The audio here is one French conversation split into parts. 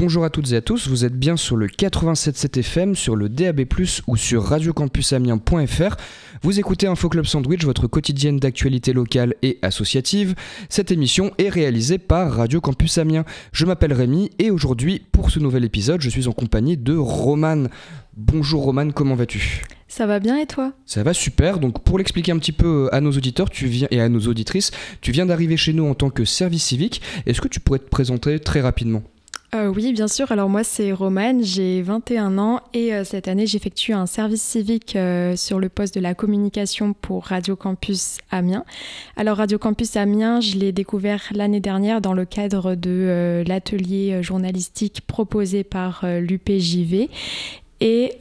Bonjour à toutes et à tous, vous êtes bien sur le 87.7 FM, sur le DAB+, ou sur radiocampusamiens.fr. Vous écoutez Info Club Sandwich, votre quotidienne d'actualité locale et associative. Cette émission est réalisée par Radio Campus Amiens. Je m'appelle Rémi et aujourd'hui, pour ce nouvel épisode, je suis en compagnie de Romane. Bonjour Romane, comment vas-tu ? Ça va bien et toi ? Ça va super, donc pour l'expliquer un petit peu à nos auditeurs et à nos auditrices, tu viens d'arriver chez nous en tant que service civique. Est-ce que tu pourrais te présenter très rapidement ? Oui, bien sûr. Alors moi, c'est Romane, j'ai 21 ans et cette année, j'effectue un service civique sur le poste de la communication pour Radio Campus Amiens. Alors Radio Campus Amiens, je l'ai découvert l'année dernière dans le cadre de l'atelier journalistique proposé par l'UPJV. Et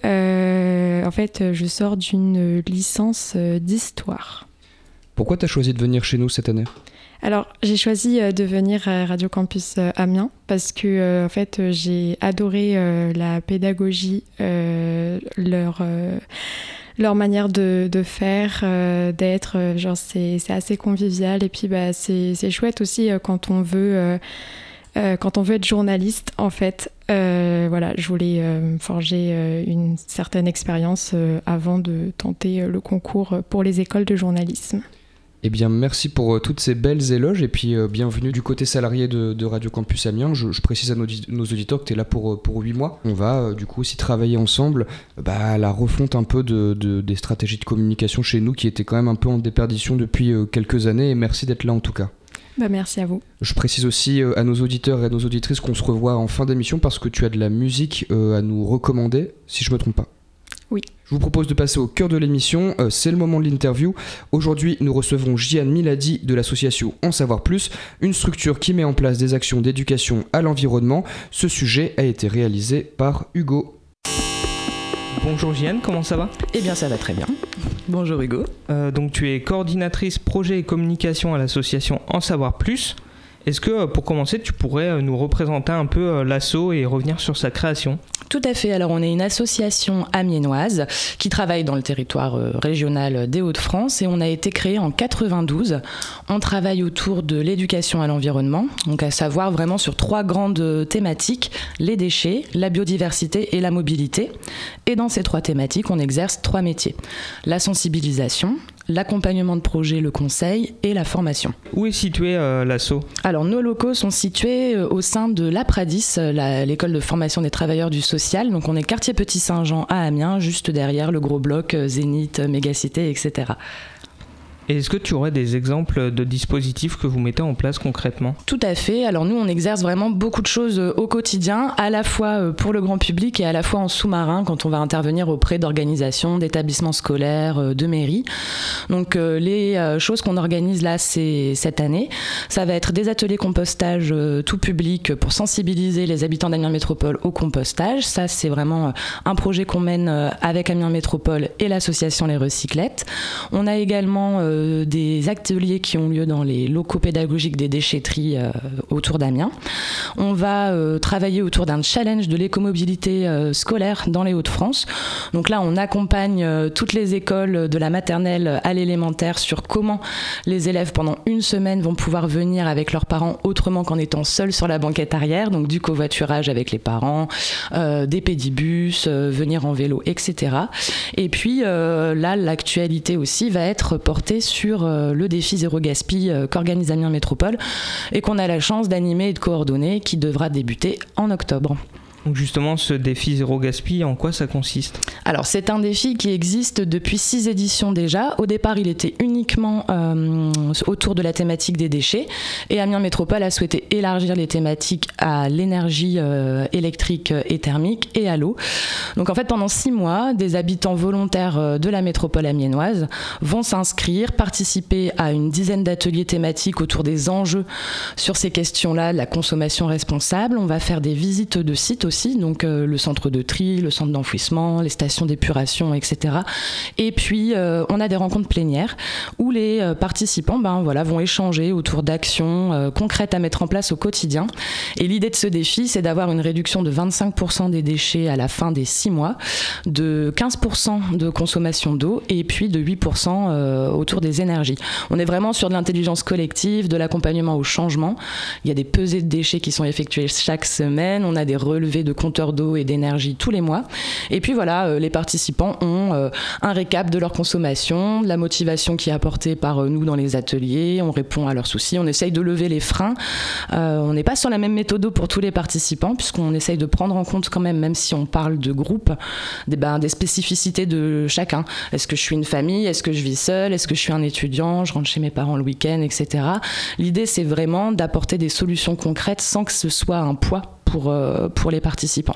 en fait, je sors d'une licence d'histoire. Pourquoi tu as choisi de venir chez nous cette année ? Alors, j'ai choisi de venir à Radio Campus Amiens parce que en fait, j'ai adoré la pédagogie, leur manière de faire, d'être. Genre, c'est assez convivial et puis c'est chouette aussi quand on veut être journaliste, en fait. Voilà, je voulais forger une certaine expérience avant de tenter le concours pour les écoles de journalisme. Eh bien, merci pour toutes ces belles éloges et puis bienvenue du côté salarié de Radio Campus Amiens. Je précise à nos auditeurs que tu es là pour 8 mois. On va du coup aussi travailler ensemble à la refonte un peu des stratégies de communication chez nous qui étaient quand même un peu en déperdition depuis quelques années et merci d'être là en tout cas. Merci à vous. Je précise aussi à nos auditeurs et à nos auditrices qu'on se revoit en fin d'émission parce que tu as de la musique à nous recommander, si je ne me trompe pas. Oui. Je vous propose de passer au cœur de l'émission, c'est le moment de l'interview. Aujourd'hui, nous recevons Jian Miladi de l'association En Savoir Plus, une structure qui met en place des actions d'éducation à l'environnement. Ce sujet a été réalisé par Hugo. Bonjour Jian, comment ça va ? Eh bien ça va très bien. Bonjour Hugo. Donc tu es coordinatrice projet et communication à l'association En Savoir Plus. Est-ce que pour commencer tu pourrais nous représenter un peu l'asso et revenir sur sa création ? Tout à fait. Alors on est une association amiénoise qui travaille dans le territoire régional des Hauts-de-France et on a été créé en 92. On travaille autour de l'éducation à l'environnement, donc à savoir vraiment sur 3 grandes thématiques, les déchets, la biodiversité et la mobilité. Et dans ces 3 thématiques, on exerce 3 métiers. La sensibilisation, l'accompagnement de projet, le conseil et la formation. Où est situé l'asso ? Alors nos locaux sont situés au sein de l'APRADIS, l'école de formation des travailleurs du social. Donc on est quartier Petit Saint-Jean à Amiens, juste derrière le gros bloc Zénith, Mégacité, etc. Et est-ce que tu aurais des exemples de dispositifs que vous mettez en place concrètement ? Tout à fait. Alors nous, on exerce vraiment beaucoup de choses au quotidien, à la fois pour le grand public et à la fois en sous-marin quand on va intervenir auprès d'organisations, d'établissements scolaires, de mairies. Donc les choses qu'on organise là, c'est cette année. Ça va être des ateliers compostage tout public pour sensibiliser les habitants d'Amiens Métropole au compostage. Ça, c'est vraiment un projet qu'on mène avec Amiens Métropole et l'association Les Recyclettes. On a également des ateliers qui ont lieu dans les locaux pédagogiques des déchetteries autour d'Amiens. On va travailler autour d'un challenge de l'écomobilité scolaire dans les Hauts-de-France. Donc là, on accompagne toutes les écoles de la maternelle à l'élémentaire sur comment les élèves pendant une semaine vont pouvoir venir avec leurs parents autrement qu'en étant seuls sur la banquette arrière, donc du covoiturage avec les parents, des pédibus, venir en vélo, etc. Et puis là, l'actualité aussi va être portée sur le défi Zéro Gaspi qu'organise Amiens Métropole et qu'on a la chance d'animer et de coordonner, qui devra débuter en octobre. Donc justement, ce défi Zéro Gaspi, en quoi ça consiste ? Alors c'est un défi qui existe depuis 6 éditions déjà. Au départ, il était uniquement autour de la thématique des déchets et Amiens Métropole a souhaité élargir les thématiques à l'énergie électrique et thermique et à l'eau. Donc en fait, pendant 6 mois, des habitants volontaires de la métropole amiénoise vont s'inscrire, participer à une dizaine d'ateliers thématiques autour des enjeux sur ces questions-là, de la consommation responsable. On va faire des visites de sites aussi, donc le centre de tri, le centre d'enfouissement, les stations d'épuration, etc. Et puis on a des rencontres plénières où les participants vont échanger autour d'actions concrètes à mettre en place au quotidien. Et l'idée de ce défi, c'est d'avoir une réduction de 25% des déchets à la fin des 6 mois, de 15% de consommation d'eau et puis de 8% autour des énergies. On est vraiment sur de l'intelligence collective, de l'accompagnement au changement. Il y a des pesées de déchets qui sont effectuées chaque semaine, on a des relevés de compteurs d'eau et d'énergie tous les mois. Et puis voilà, les participants ont un récap de leur consommation, de la motivation qui est apportée par nous dans les ateliers, on répond à leurs soucis, on essaye de lever les freins. On n'est pas sur la même méthode pour tous les participants, puisqu'on essaye de prendre en compte quand même si on parle de groupe, des spécificités de chacun. Est-ce que je suis une famille? Est-ce que je vis seule? Est-ce que je suis un étudiant? Je rentre chez mes parents le week-end, etc. L'idée, c'est vraiment d'apporter des solutions concrètes sans que ce soit un poids pour les participants.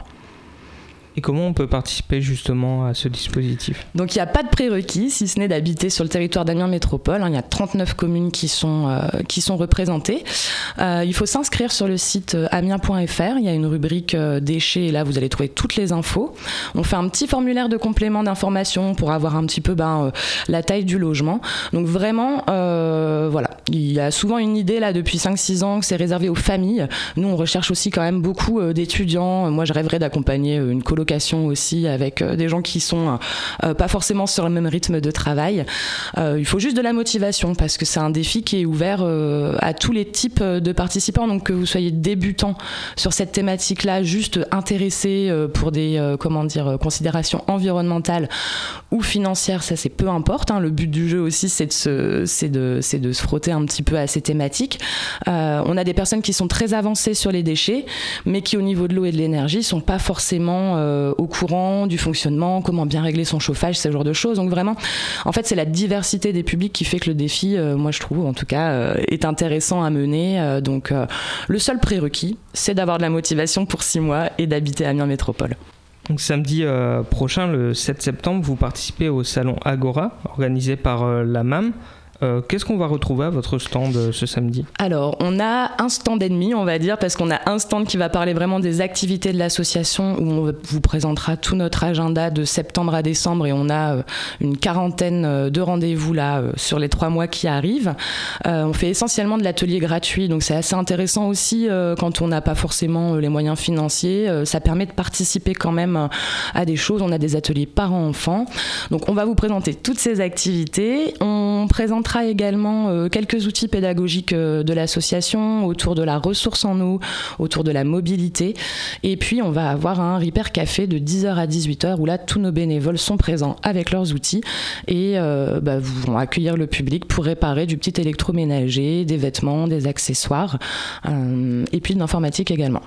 Et comment on peut participer justement à ce dispositif? Donc il n'y a pas de prérequis, si ce n'est d'habiter sur le territoire d'Amiens Métropole. Il y a 39 communes qui sont représentées. Il faut s'inscrire sur le site amiens.fr. Il y a une rubrique déchets et là vous allez trouver toutes les infos. On fait un petit formulaire de complément d'information pour avoir un petit peu la taille du logement. Donc vraiment, voilà. Il y a souvent une idée là depuis 5-6 ans que c'est réservé aux familles. Nous on recherche aussi quand même beaucoup d'étudiants. Moi je rêverais d'accompagner une colocation aussi avec des gens qui sont pas forcément sur le même rythme de travail. Il faut juste de la motivation parce que c'est un défi qui est ouvert à tous les types de participants, donc que vous soyez débutant sur cette thématique-là, juste intéressé pour des considérations environnementales ou financières, ça c'est peu importe. Le but du jeu aussi c'est de se frotter un petit peu à ces thématiques. On a des personnes qui sont très avancées sur les déchets, mais qui au niveau de l'eau et de l'énergie sont pas forcément au courant du fonctionnement, comment bien régler son chauffage, ce genre de choses. Donc vraiment, en fait, c'est la diversité des publics qui fait que le défi, moi je trouve en tout cas, est intéressant à mener. Donc le seul prérequis, c'est d'avoir de la motivation pour 6 mois et d'habiter Amiens Métropole. Donc samedi prochain, le 7 septembre, vous participez au salon Agora, organisé par la MAM. Qu'est-ce qu'on va retrouver à votre stand ce samedi? Alors, on a un stand et demi, on va dire, parce qu'on a un stand qui va parler vraiment des activités de l'association, où on vous présentera tout notre agenda de septembre à décembre, et on a une quarantaine de rendez-vous là sur les 3 mois qui arrivent. On fait essentiellement de l'atelier gratuit, donc c'est assez intéressant aussi quand on n'a pas forcément les moyens financiers. Ça permet de participer quand même à des choses. On a des ateliers parents-enfants. Donc on va vous présenter toutes ces activités. On présentera également quelques outils pédagogiques de l'association autour de la ressource en eau, autour de la mobilité. Et puis, on va avoir un Repair Café de 10h à 18h où là, tous nos bénévoles sont présents avec leurs outils et vont accueillir le public pour réparer du petit électroménager, des vêtements, des accessoires et puis de l'informatique également.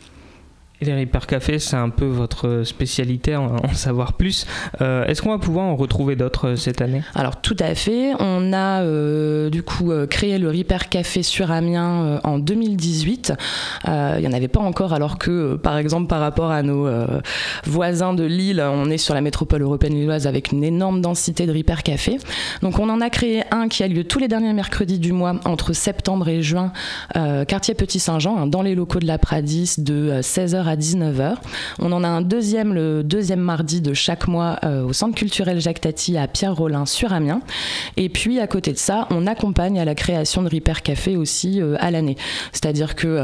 Et les Repair Café, c'est un peu votre spécialité, en savoir plus. Est-ce qu'on va pouvoir en retrouver d'autres cette année? Alors tout à fait. On a créé le Repair Café sur Amiens en 2018. Il n'y en avait pas encore, alors que par exemple par rapport à nos voisins de Lille, on est sur la métropole européenne lilloise avec une énorme densité de Repair Café. Donc on en a créé un qui a lieu tous les derniers mercredis du mois entre septembre et juin, quartier Petit-Saint-Jean, dans les locaux de la Pradis de 16h à 19h. On en a un deuxième le deuxième mardi de chaque mois au Centre culturel Jacques Tati à Pierre-Rollin sur Amiens. Et puis à côté de ça, on accompagne à la création de Repair Café aussi à l'année. C'est-à-dire que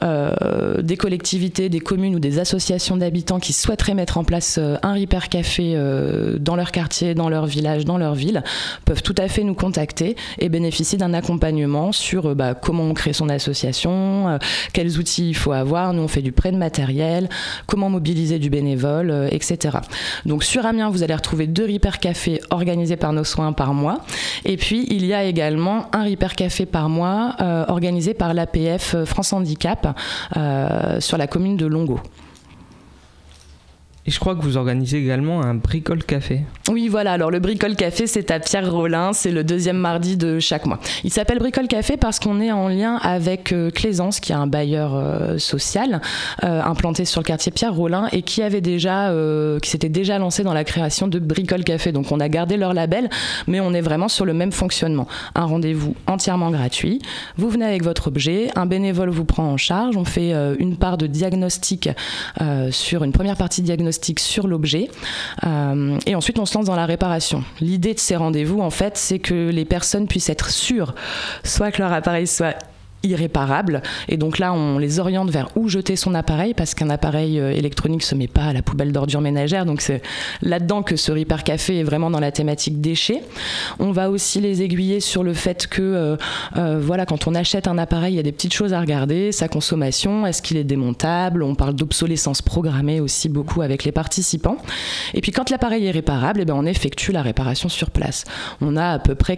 des collectivités, des communes ou des associations d'habitants qui souhaiteraient mettre en place un Repair Café dans leur quartier, dans leur village, dans leur ville, peuvent tout à fait nous contacter et bénéficier d'un accompagnement sur comment on crée son association, quels outils il faut avoir. Nous, on fait du prêt de matériel, comment mobiliser du bénévole, etc. Donc sur Amiens, vous allez retrouver 2 Repair Café organisés par nos soins par mois. Et puis, il y a également un Repair Café par mois organisé par l'APF France Handicap sur la commune de Longo. Et je crois que vous organisez également un Bricole Café. Oui, voilà. Alors, le Bricole Café, c'est à Pierre-Rollin. C'est le 2e mardi de chaque mois. Il s'appelle Bricole Café parce qu'on est en lien avec Claisance, qui est un bailleur social implanté sur le quartier Pierre-Rollin et qui s'était déjà lancé dans la création de Bricole Café. Donc, on a gardé leur label, mais on est vraiment sur le même fonctionnement. Un rendez-vous entièrement gratuit. Vous venez avec votre objet. Un bénévole vous prend en charge. On fait une part de diagnostic sur une première partie de diagnostic sur l'objet et ensuite on se lance dans la réparation. L'idée de ces rendez-vous en fait c'est que les personnes puissent être sûres soit que leur appareil soit irréparable et donc là on les oriente vers où jeter son appareil parce qu'un appareil électronique se met pas à la poubelle d'ordures ménagères, donc c'est là-dedans que ce Repair Café est vraiment dans la thématique déchets. On va aussi les aiguiller sur le fait que quand on achète un appareil il y a des petites choses à regarder, sa consommation, est-ce qu'il est démontable, on parle d'obsolescence programmée aussi beaucoup avec les participants et puis quand l'appareil est réparable on effectue la réparation sur place. On a à peu près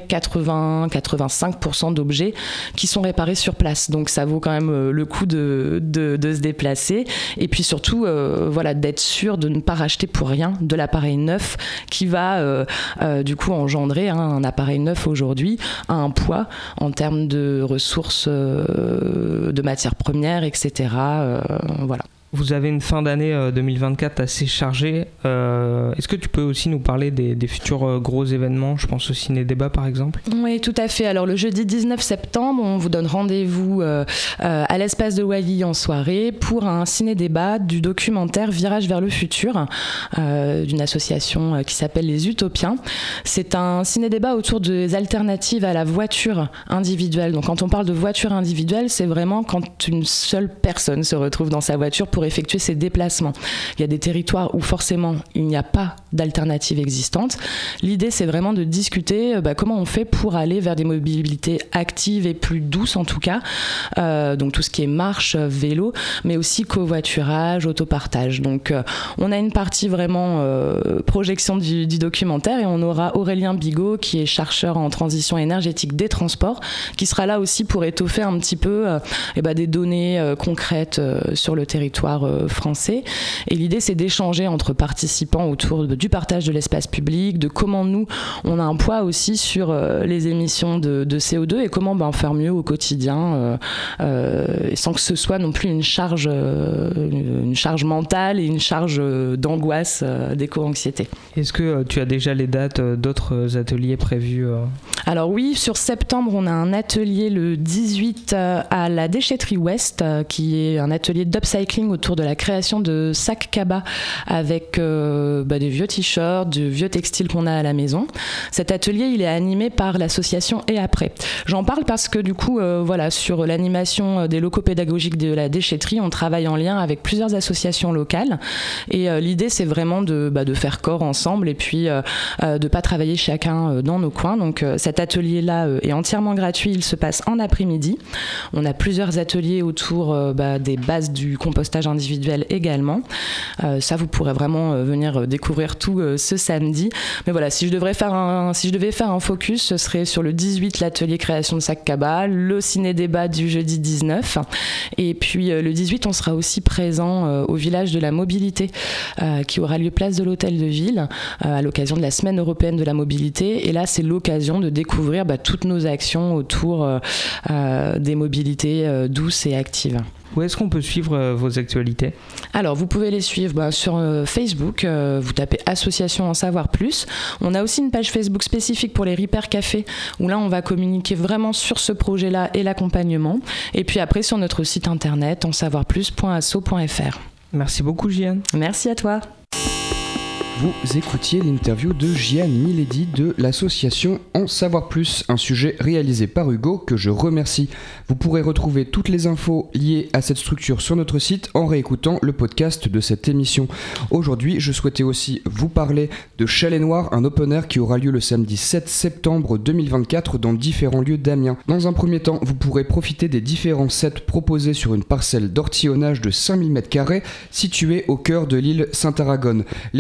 80-85% d'objets qui sont réparés sur place, donc ça vaut quand même le coup de se déplacer et puis surtout d'être sûr de ne pas racheter pour rien de l'appareil neuf qui va du coup engendrer un appareil neuf aujourd'hui à un poids en termes de ressources de matières premières, etc. Voilà. Vous avez une fin d'année 2024 assez chargée. Est-ce que tu peux aussi nous parler des futurs gros événements ? Je pense au ciné-débat par exemple. Oui, tout à fait. Alors le jeudi 19 septembre, on vous donne rendez-vous à l'espace de Wally en soirée pour un ciné-débat du documentaire Virage vers le futur d'une association qui s'appelle Les Utopiens. C'est un ciné-débat autour des alternatives à la voiture individuelle. Donc quand on parle de voiture individuelle, c'est vraiment quand une seule personne se retrouve dans sa voiture pour effectuer ses déplacements. Il y a des territoires où forcément il n'y a pas d'alternative existante. L'idée c'est vraiment de discuter comment on fait pour aller vers des mobilités actives et plus douces en tout cas, donc tout ce qui est marche, vélo, mais aussi covoiturage, autopartage. Donc on a une partie vraiment projection du documentaire et on aura Aurélien Bigot qui est chercheur en transition énergétique des transports qui sera là aussi pour étoffer un petit peu des données concrètes sur le territoire français. Et l'idée, c'est d'échanger entre participants autour du partage de l'espace public, de comment nous, on a un poids aussi sur les émissions de CO2 et comment faire mieux au quotidien sans que ce soit non plus une charge mentale et une charge d'angoisse, d'éco-anxiété. Est-ce que tu as déjà les dates d'autres ateliers prévus Alors oui, sur septembre, on a un atelier le 18 à la Déchetterie Ouest, qui est un atelier d'upcycling autour de la création de sacs cabas avec des vieux t-shirts, de vieux textiles qu'on a à la maison. Cet atelier, il est animé par l'association Et Après. J'en parle parce que du coup, sur l'animation des locaux pédagogiques de la déchetterie, on travaille en lien avec plusieurs associations locales et l'idée, c'est vraiment de faire corps ensemble et puis de pas travailler chacun dans nos coins. Donc cet atelier-là est entièrement gratuit, il se passe en après-midi. On a plusieurs ateliers autour des bases du compostage individuel également. Ça, vous pourrez vraiment venir découvrir tout ce samedi. Mais voilà, si je devais faire un focus, ce serait sur le 18, l'atelier création de sacs cabas, le ciné-débat du jeudi 19. Et puis le 18, on sera aussi présent au village de la mobilité qui aura lieu place de l'Hôtel de Ville à l'occasion de la Semaine européenne de la mobilité. Et là, c'est l'occasion de découvrir toutes nos actions autour des mobilités douces et actives. Où est-ce qu'on peut suivre vos actualités ? Alors, vous pouvez les suivre sur Facebook, vous tapez Association En Savoir Plus. On a aussi une page Facebook spécifique pour les Repair Café, où là, on va communiquer vraiment sur ce projet-là et l'accompagnement. Et puis après, sur notre site internet, ensavoirplus.asso.fr. Merci beaucoup, Gianne. Merci à toi. Vous écoutiez l'interview de Gianne Milady de l'association En Savoir Plus, un sujet réalisé par Hugo que je remercie. Vous pourrez retrouver toutes les infos liées à cette structure sur notre site en réécoutant le podcast de cette émission. Aujourd'hui, je souhaitais aussi vous parler de Chalet Noir, un open air qui aura lieu le samedi 7 septembre 2024 dans différents lieux d'Amiens. Dans un premier temps, vous pourrez profiter des différents sets proposés sur une parcelle d'ortillonnage de 5000 m² située au cœur de l'île Saint-Aragon. L'événement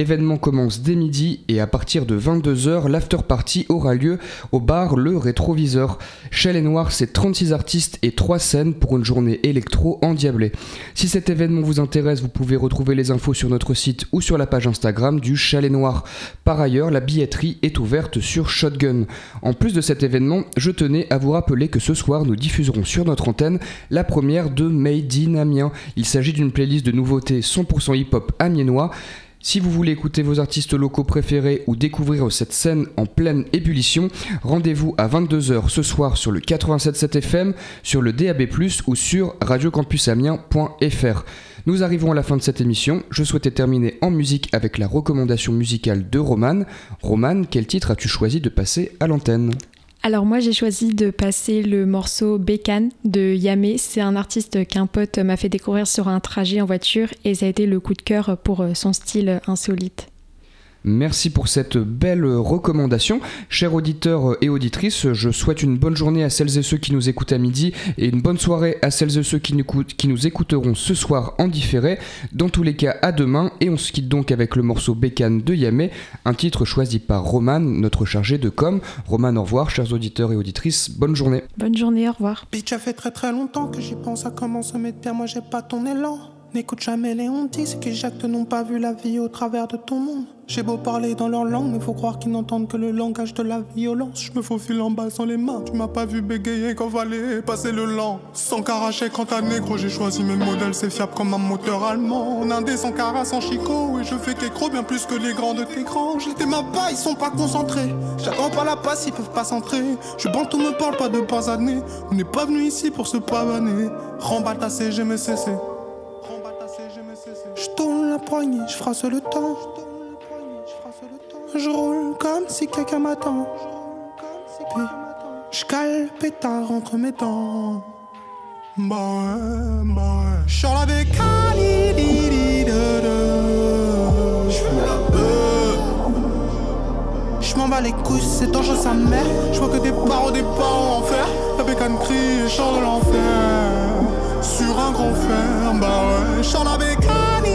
commence dès midi et à partir de 22h, l'after party aura lieu au bar Le Rétroviseur. Chez les Noirs, c'est 36 artistes et 3 scènes pour une journée électro endiablée. Si cet événement vous intéresse, vous pouvez retrouver les infos sur notre site ou sur la page Instagram du Chalet Noir. Par ailleurs, la billetterie est ouverte sur Shotgun. En plus de cet événement, je tenais à vous rappeler que ce soir, nous diffuserons sur notre antenne la première de Made in Amiens. Il s'agit d'une playlist de nouveautés 100% hip-hop amiénois. Si vous voulez écouter vos artistes locaux préférés ou découvrir cette scène en pleine ébullition, rendez-vous à 22h ce soir sur le 87.7 FM, sur le DAB+, ou sur radiocampusamiens.fr. Nous arrivons à la fin de cette émission. Je souhaitais terminer en musique avec la recommandation musicale de Romane. Romane, quel titre as-tu choisi de passer à l'antenne ? Alors moi j'ai choisi de passer le morceau Bécane de Yamé. C'est un artiste qu'un pote m'a fait découvrir sur un trajet en voiture et ça a été le coup de cœur pour son style insolite. Merci pour cette belle recommandation. Chers auditeurs et auditrices, je souhaite une bonne journée à celles et ceux qui nous écoutent à midi et une bonne soirée à celles et ceux qui nous écouteront ce soir en différé. Dans tous les cas, à demain, et on se quitte donc avec le morceau Bécane de Yamé, un titre choisi par Romane, notre chargé de com. Romane, au revoir, chers auditeurs et auditrices, bonne journée. Bonne journée, au revoir. Bitch, ça fait très très longtemps que j'y pense à comment se mettre bien, moi j'ai pas ton élan. N'écoute jamais les hontis, c'est que j'acte n'ont pas vu la vie au travers de ton monde. J'ai beau parler dans leur langue, mais faut croire qu'ils n'entendent que le langage de la violence. Je me faufile en bas sans les mains, tu m'as pas vu bégayer quand fallait passer le lent. Sans caracher quand t'as négro, j'ai choisi mes modèles, c'est fiable comme un moteur allemand. En indé sans cara, sans chicot, et je fais qu'écro bien plus que les grands de tes grands. J'étais ma pas, ils sont pas concentrés. J'attends pas la passe, ils peuvent pas s'entrer. Je bande, on me parle pas de pas années. On n'est pas venu ici pour se pavaner. Remballe ta CG, mais cessez. Je tourne la poignée, je frasse le temps. Je roule comme si quelqu'un m'attend. Puis je cale pétard entre mes dents. Bah ouais. J'suis la bécane, j'fume la beuh. J'm'en bats les couilles, c'est dangereux sa mère. J'vois que des barreaux en enfer. La bécane crie, chante de l'enfer. Sur un grand fer, bah ouais. J'suis la bécane.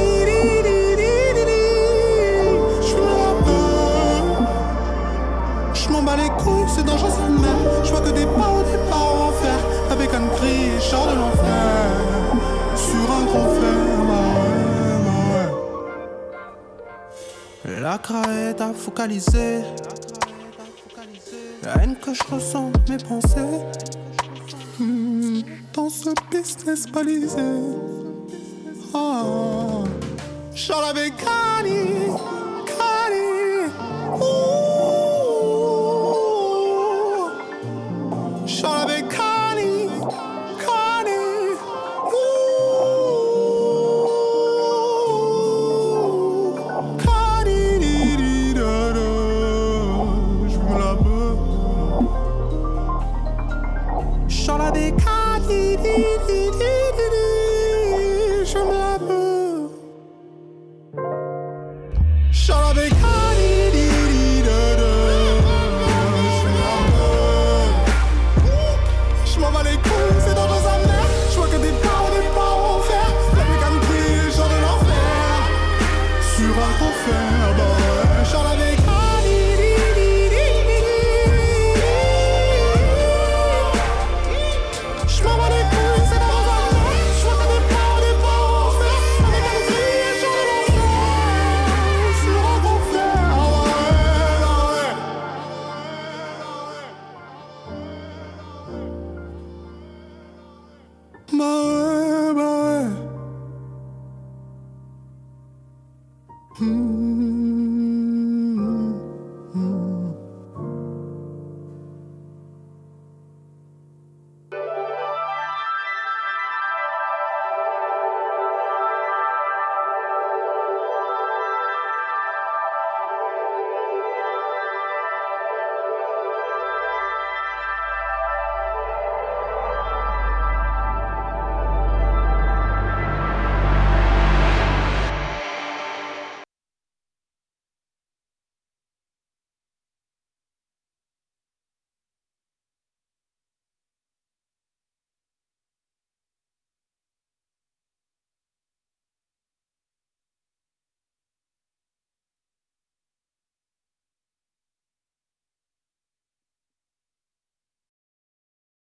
J'm'en bats les couilles, c'est dangereux sa mère. J'vois que des barreaux en enfer. La bécane crie et chante de l'enfer. Sur un grand fer, bah ouais. La crainte à focaliser. La haine que je ressens, mes pensées. Dans ce business balisé. Oh. J'en avais Cali. J'en avais Cali. Je me la veux. J'en avais Cali. Je me la veux. J'en avais Cali. Bah ouais.